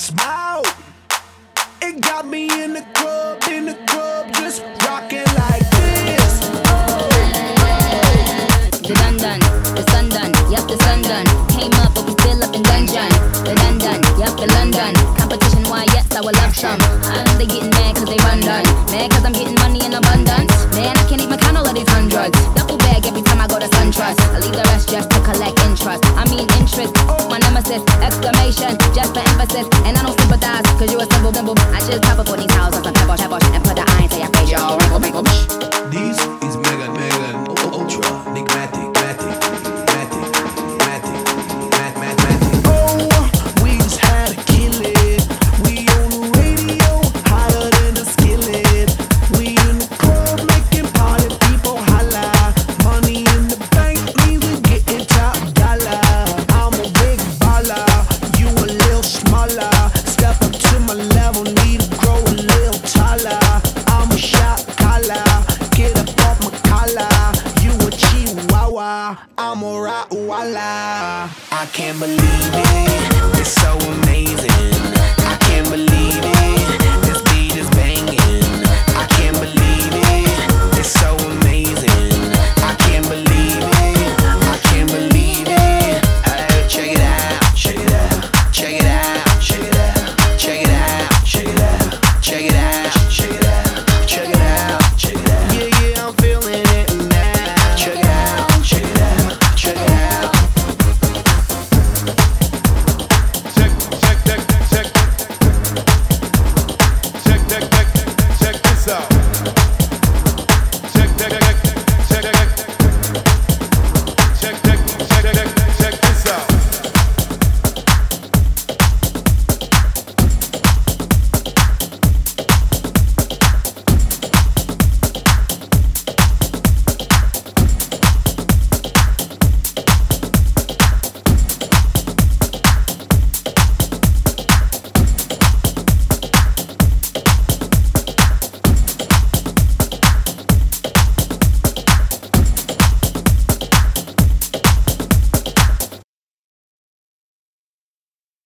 smile. It got me in the club, just rocking like this. The dun dun, the sun done, yup the sun done. Came up but we still up in dungeon. The dun dun, yup the London. Competition, why yes I will love some. I know they getting mad cause they run done. Mad cause I'm getting money in abundance. Man I can't even count all of these hundreds. Duffel bag every time I go to SunTrust. I leave the rest just to collect interest. I mean interest, my nemesis, exclamation, just for emphasis. And I don't sympathize cause you a simple dimple. I just pop up on these houses and pebble, and put the iron to your face, yo. Wrinkle, wrinkle, This is Megan, Ultra, Enigmatic, Matic. Oh, we just had to kill it. We on the radio, hotter than a skillet. We in the club making party people holla. Money in the bank means we getting top dollar. I'm a big baller, you a little smaller. Step up to my level, need to grow a little taller. I'm a shot caller, get up off my collar. You a chihuahua, I'm a Rottweiler. I can't believe it, it's so amazing.